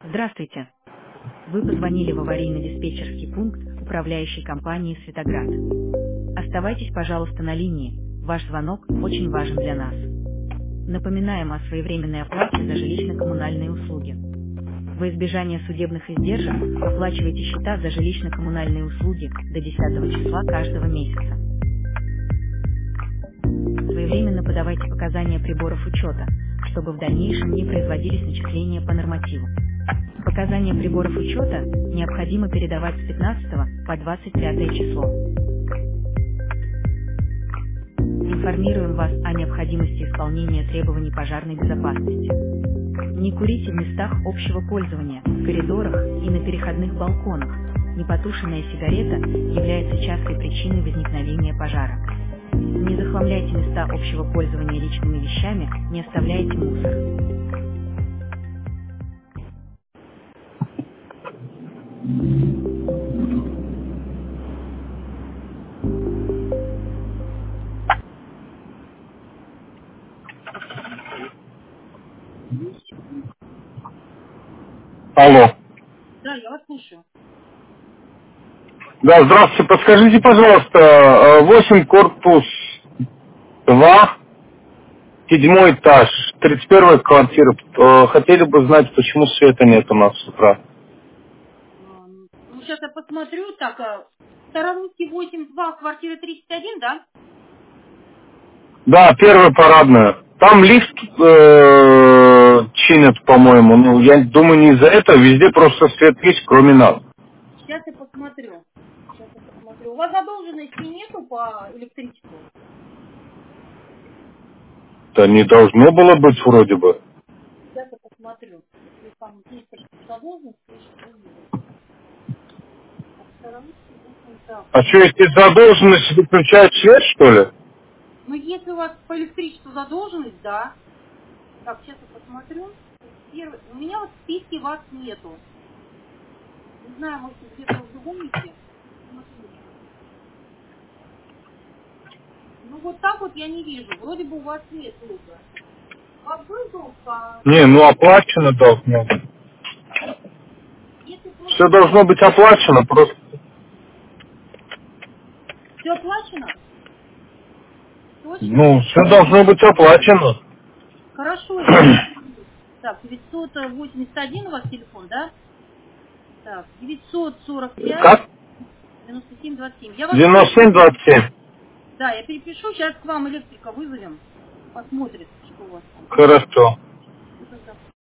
Здравствуйте. Вы позвонили в аварийно-диспетчерский пункт управляющей компании «Светоград». Оставайтесь, пожалуйста, на линии. Ваш звонок очень важен для нас. Напоминаем о своевременной оплате за жилищно-коммунальные услуги. Во избежание судебных издержек оплачивайте счета за жилищно-коммунальные услуги до 10 числа каждого месяца. Своевременно подавайте показания приборов учета, чтобы в дальнейшем не производились начисления по нормативу. Показания приборов учета необходимо передавать с 15 по 25 число. Информируем вас о необходимости исполнения требований пожарной безопасности. Не курите в местах общего пользования, в коридорах и на переходных балконах. Непотушенная сигарета является частой причиной возникновения пожара. Не захламляйте места общего пользования личными вещами, не оставляйте мусор. Алло. Да, я вас слушаю. Да, здравствуйте. Подскажите, пожалуйста, 8 корпус 2, 7 этаж, 31 квартира. Хотели бы знать, почему света нет у нас с утра. Ну, сейчас я посмотрю. Так, Старорусский 8-2, квартира 31, да? Да, первая парадная. Там лифт чинят, по-моему. Ну, я думаю, не из-за этого. Везде просто свет есть, кроме нас. Сейчас я посмотрю. У вас задолженности нету по электричеству? Да не должно было быть вроде бы. Сейчас я посмотрю. Если там есть задолженность, то нет. Старорусский 8, так. А что, если задолженность выключают свет, что ли? Ну, если у вас по электричеству задолженность, да. Так, сейчас я посмотрю. У меня вот в списке вас нету. Не знаю, может, где-то в другом месте. Смотрите. Ну, вот так вот я не вижу. Вроде бы у вас нет долга. У вас был долг по... Не, ну оплачено должно быть. Если Все просто должно быть оплачено, просто. все оплачено, точно? Ну, все должно быть оплачено. Хорошо, я посмотрю. Так, 981 у вас телефон, да? Так, 945 Как? 9727. Я вас перепишу. 9727. Да, я перепишу, сейчас к вам электрика вызовем. Посмотрит, что у вас там. Хорошо.